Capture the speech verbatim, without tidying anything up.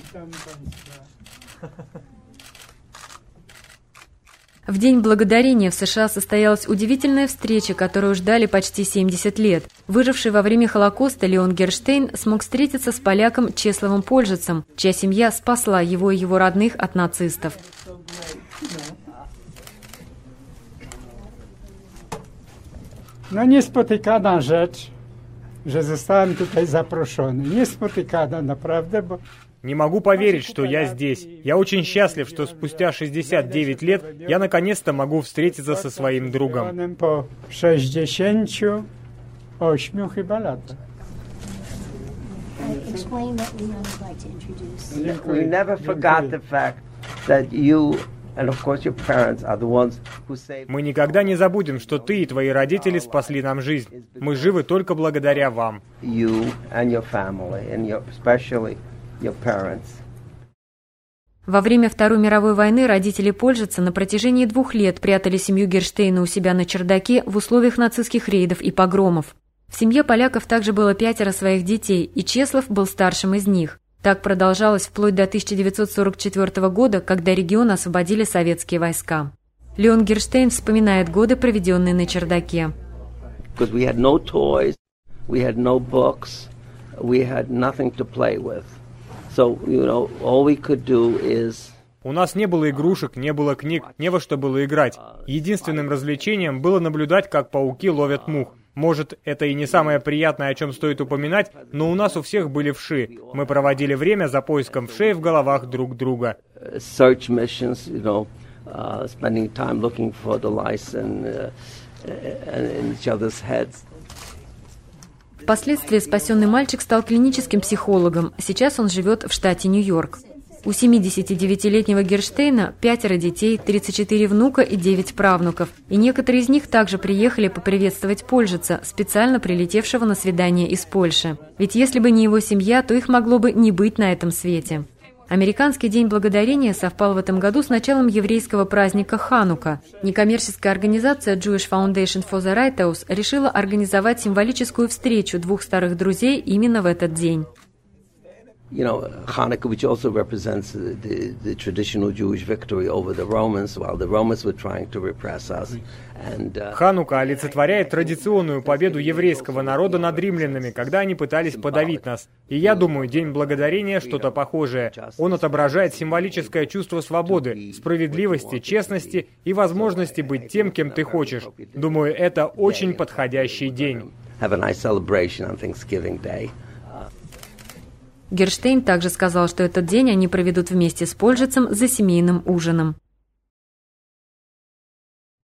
В День Благодарения в США состоялась удивительная встреча, которую ждали почти семьдесят лет. Выживший во время Холокоста Леон Герштейн смог встретиться с поляком Чеславом Польжицем, чья семья спасла его и его родных от нацистов. No niespotykana rzecz, że zostałem tutaj zaproszony. Niespotykana naprawdę, bo... Не могу поверить, что я здесь. Я очень счастлив, что спустя шестьдесят девять лет я наконец-то могу встретиться со своим другом. По шестьдесят восемь chyba lat. We never forgot the fact that you and of course your parents are the ones who saved. Мы никогда не забудем, что ты и твои родители спасли нам жизнь. Мы живы только благодаря вам. You and your family, and your, especially your parents. Во время Второй мировой войны родители Польжица на протяжении двух лет прятали семью Герштейна у себя на чердаке в условиях нацистских рейдов и погромов. В семье поляков также было пятеро своих детей, и Чеслав был старшим из них. Так продолжалось вплоть до тысяча девятьсот сорок четвёртого года, когда регион освободили советские войска. Леон Герштейн вспоминает годы, проведенные на чердаке. We had no toys, we had no books, we had nothing to play with. So, you know, all we could do is... У нас не было игрушек, не было книг, не во что было играть. Единственным развлечением было наблюдать, как пауки ловят мух. Может, это и не самое приятное, о чем стоит упоминать, но у нас у всех были вши. Мы проводили время за поиском вшей в головах друг друга. Search missions, you know, uh, spending time looking for the lice in, uh, in each other's heads. Впоследствии спасенный мальчик стал клиническим психологом. Сейчас он живет в штате Нью-Йорк. У семидесятидевятилетнего Герштейна пятеро детей, тридцать четыре внука и девять правнуков. И некоторые из них также приехали поприветствовать Польжица, специально прилетевшего на свидание из Польши. Ведь если бы не его семья, то их могло бы не быть на этом свете. Американский День Благодарения совпал в этом году с началом еврейского праздника Ханука. Некоммерческая организация Jewish Foundation for the Righteous решила организовать символическую встречу двух старых друзей именно в этот день. You know, Hanukkah, which also represents the, the, the traditional Jewish victory over the Romans, while the Romans were trying to repress us. And, uh... Ханука олицетворяет традиционную победу еврейского народа над римлянами, когда они пытались подавить нас. И я думаю, День Благодарения что-то похожее. Он отображает символическое чувство свободы, справедливости, честности и возможности быть тем, кем ты хочешь. Думаю, это очень подходящий день. Have a nice celebration on Thanksgiving Day. Герштейн также сказал, что этот день они проведут вместе с Польжицем за семейным ужином.